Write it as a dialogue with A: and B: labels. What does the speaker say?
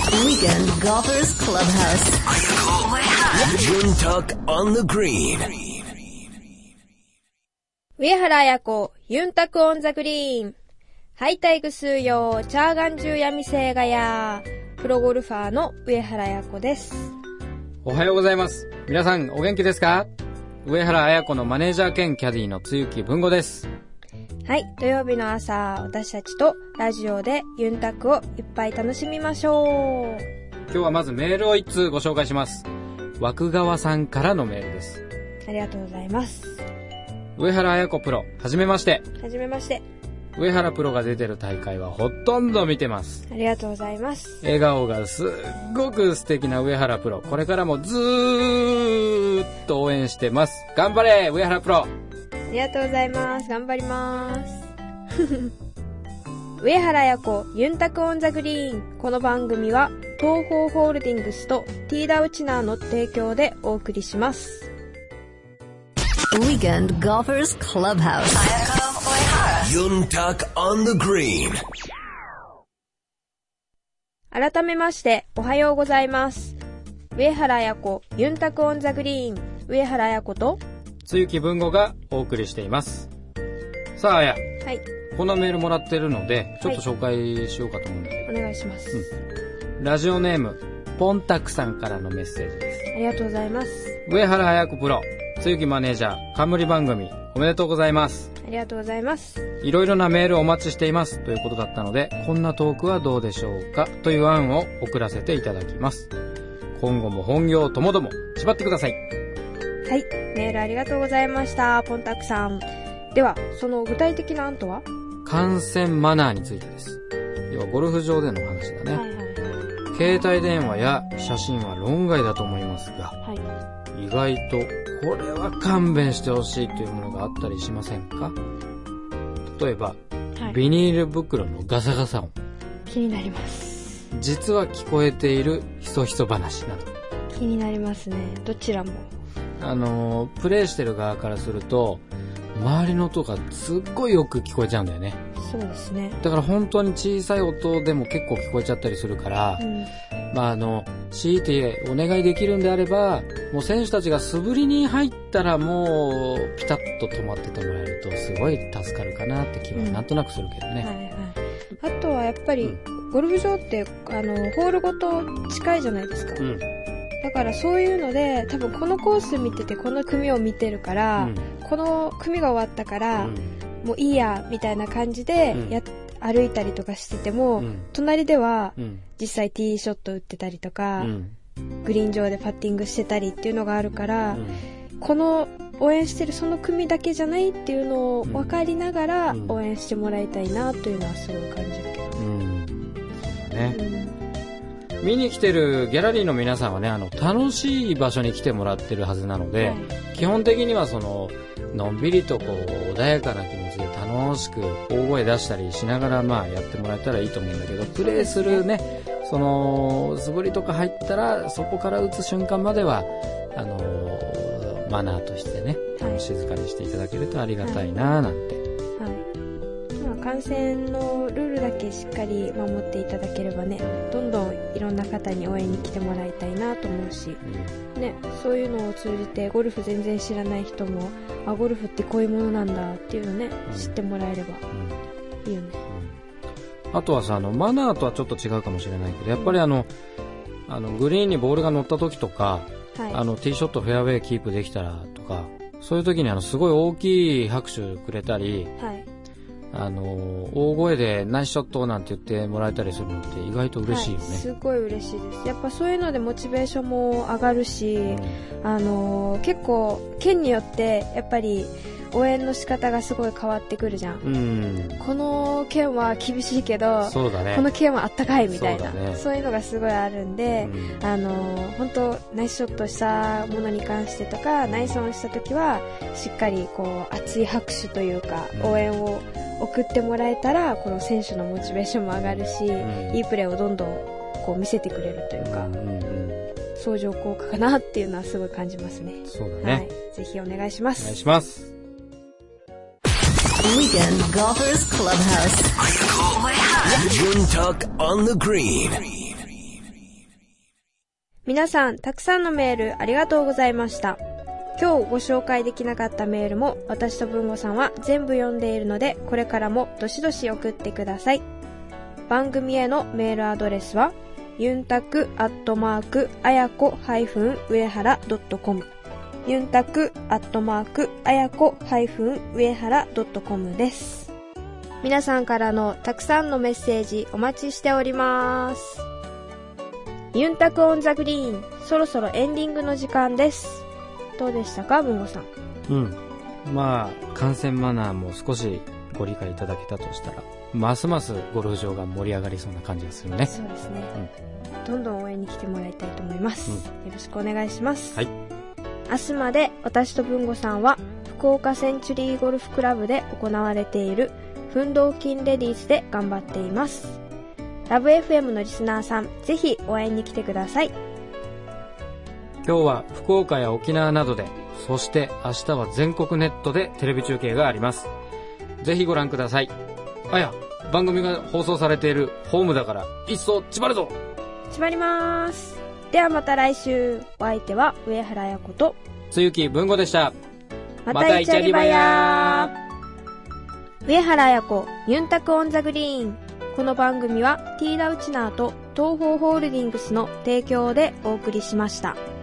A: Weekend Golfers Clubhouse.
B: Juntak on the green.
C: 上原彩子、ユンタクオンザグリーン。ハイタイグスーヨー、チャーガンジューヤミセーガヤー。プロゴルファーの上原彩子です。
D: おはようございます。皆さんお元気ですか？上原彩子のマネージャー兼キャディの露木文吾です。
C: はい、土曜日の朝、私たちとラジオでユンタクをいっぱい楽しみましょう。
D: 今日はまずメールを1通ご紹介します。枠川さんからのメールです。
C: ありがとうございます。
D: 上原彩子プロ、はじめまして。
C: はじめまして。
D: 上原プロが出てる大会はほとんど見てます。
C: ありがとうございます。
D: 笑顔がすっごく素敵な上原プロ、これからもずーっと応援してます。頑張れ上原プロ。
C: ありがとうございます。頑張ります。上原彩子、ユンタクオンザグリーン。この番組は東方ホールディングスとティーダウチナーの提供でお送りします。
A: Weekend Golfers Clubhouse.
B: Juntak on the green.
C: 改めましておはようございます。上原彩子、ユンタクオンザグリーン。上原彩子と
D: 露木文吾がお送りしています。さあ、あや。
C: はい。
D: このメールもらってるので、ちょっと紹介しようかと思うんだけど。
C: お願いします。
D: ラジオネーム、ポンタクさんからのメッセージです。
C: ありがとうございます。
D: 上原彩子プロ、露木マネージャー、冠番組、おめでとうございます。
C: ありがとうございます。
D: いろいろなメールをお待ちしていますということだったので、こんなトークはどうでしょうかという案を送らせていただきます。今後も本業ともども縛ってください。
C: はい、メールありがとうございました、ポンタクさん。では、その具体的な案とは？
D: 観戦マナーについてです。要はゴルフ場での話だね。
C: はいはいはい。
D: 携帯電話や写真は論外だと思いますが、
C: はい、
D: 意外とこれは勘弁してほしいというものがあったりしませんか？例えば、はい、ビニール袋のガサガサ音。
C: 気になります。
D: 実は聞こえているひそひそ話など。
C: 気になりますね。どちらも。
D: プレイしてる側からすると、周りの音がすっごいよく聞こえちゃうんだよね。
C: そうですね。
D: だから本当に小さい音でも結構聞こえちゃったりするから、強いてお願いできるんであれば、もう選手たちが素振りに入ったらもうピタッと止まっててもらえるとすごい助かるかなって気はなんとなくするけどね。
C: はいはい。あとはやっぱり、ゴルフ場ってホールごと近いじゃないですか。だからそういうので多分このコース見ててこの組を見てるから、この組が終わったから、もういいやみたいな感じで歩いたりとかしてても、隣では、実際ティーショット打ってたりとか、グリーン上でパッティングしてたりっていうのがあるから、この応援してるその組だけじゃないっていうのを分かりながら応援してもらいたいなというのはすごい感じるけど、
D: そうだね。見に来てるギャラリーの皆さんはね、楽しい場所に来てもらってるはずなので、基本的にはのんびりと穏やかな気持ちで楽しく大声出したりしながらやってもらえたらいいと思うんだけど、プレーするね、素振りとか入ったらそこから打つ瞬間まではマナーとしてね、静かにしていただけるとありがたいななんて。
C: 観戦のルールだけしっかり守っていただければね、どんどんいろんな方に応援に来てもらいたいなと思うし、ね、そういうのを通じてゴルフ全然知らない人も、ゴルフってこういうものなんだっていうのね、知ってもらえればいいよね。
D: あとはさ、マナーとはちょっと違うかもしれないけど、やっぱりグリーンにボールが乗った時とか、ティーショットフェアウェイキープできたらとか、そういう時にすごい大きい拍手くれたり、大声でナイスショットなんて言ってもらえたりするのって意外と嬉しいよね。
C: すごい嬉しいです。やっぱそういうのでモチベーションも上がるし、結構県によってやっぱり応援の仕方がすごい変わってくるじゃん。この県は厳しいけど、
D: そうだね、こ
C: の県はあったかいみたいな、そういうのがすごいあるんで、本当ナイスショットしたものに関してとか、ナイスオンした時はしっかり熱い拍手というか、応援を送ってもらえたら、この選手のモチベーションも上がるし、いいプレーをどんどん見せてくれるというか、相乗効果かなっていうのはすごい感じますね。
D: そうだね。
C: ぜひお願いします。
D: お願いします。
A: Weekend Golfers Clubhouse.
B: Juntak on the green.
C: 皆さん、たくさんのメールありがとうございました。今日ご紹介できなかったメールも私と文吾さんは全部読んでいるので、これからもどしどし送ってください。番組へのメールアドレスはユンタクあやこ上原.com ユンタクあやこ上原.com です。皆さんからのたくさんのメッセージお待ちしております。ユンタクオンザグリーン、そろそろエンディングの時間です。どうでしたか、文吾さん。
D: まあ観戦マナーも少しご理解いただけたとしたら、ますますゴルフ場が盛り上がりそうな感じがするね。
C: そうですね、どんどん応援に来てもらいたいと思います、よろしくお願いします。
D: はい。
C: 明日まで私と文吾さんは福岡センチュリーゴルフクラブで行われている奮闘金レディースで頑張っています。ラブ FM のリスナーさん、ぜひ応援に来てください。
D: 今日は福岡や沖縄などで、そして明日は全国ネットでテレビ中継があります。ぜひご覧ください。あや、番組が放送されているホームだから一層縛るぞ。
C: 縛りまーす。ではまた来週。お相手は上原彩子と
D: 露木文吾でした。
C: またイチャリバヤー。上原彩子ユンタクオンザグリーン。この番組はティーダウチナーと東方ホールディングスの提供でお送りしました。